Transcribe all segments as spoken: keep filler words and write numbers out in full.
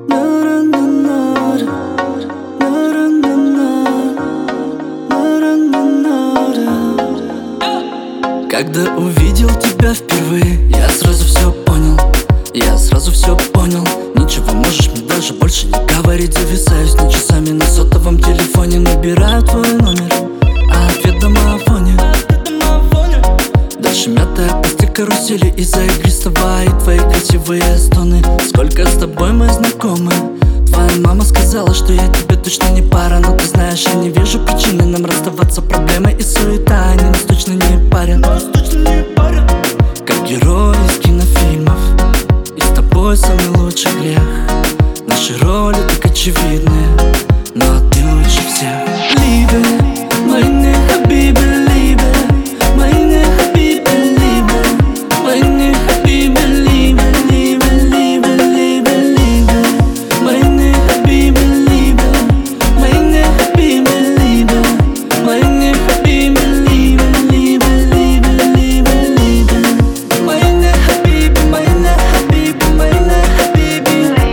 Когда увидел тебя впервые, я сразу все понял, я сразу все понял. Ничего можешь мне даже больше не говорить. Зависаюсь на часами на сотовом телефоне, набираю твой номер, а ответ на домофоне. Дальше мятая постель, карусели из-за игристого и твои красивые стоны. Сколько с тобой мы знакомы. Твоя мама сказала, что я тебе точно не пара, но ты знаешь, я не вижу причины нам расставаться. Проблемы и суета, они нас точно не парят. Как герои из кинофильмов, и с тобой самый лучший грех. Наши роли так очевидны, но ты лучше всех. Либе, meine Habibi, Liebe, meine Habibi, Liebe, meine Habibi, Liebe, Liebe, Liebe, Liebe, Liebe, meine Habibi, Liebe, meine Habibi, Liebe, meine Habibi, Liebe, Liebe, Liebe, Liebe, Liebe, meine Habibi, meine Habibi, meine Habibi,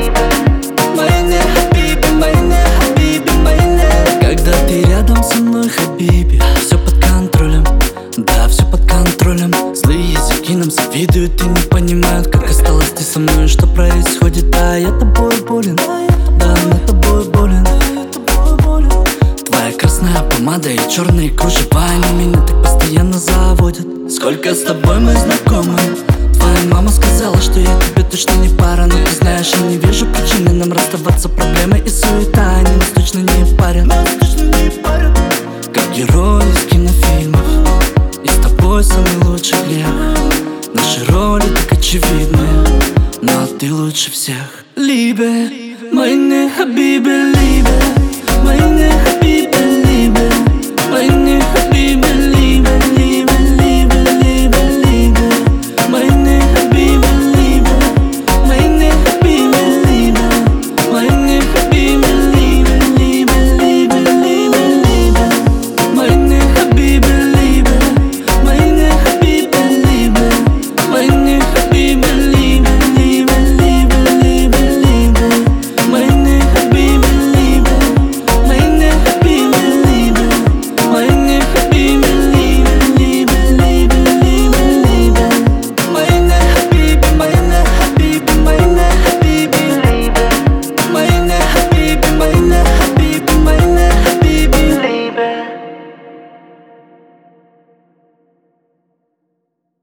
meine Habibi, meine Habibi, meine. Когда ты рядом со мной, Хабиби, все под контролем, да, все под контролем. Злые языки нам завидуют и не понимают, как осталась ты со мной, что происходит. А я тобой болен, да, на тобой болен. Твоя красная помада и черные кружева, они меня так постоянно заводят. Сколько с тобой мы знакомы. Твоя мама сказала, что я тебе точно не пара, но ты знаешь, я не вижу причины нам расставаться. Проблемы и суета, они нас точно не парят. Как герои из кинофильмов, и с тобой самый лучший грех. Наши роли так очевидны, но ты лучше всех. Liebe, meine Habibi, Liebe, meine Habibi, Liebe, meine Habibi,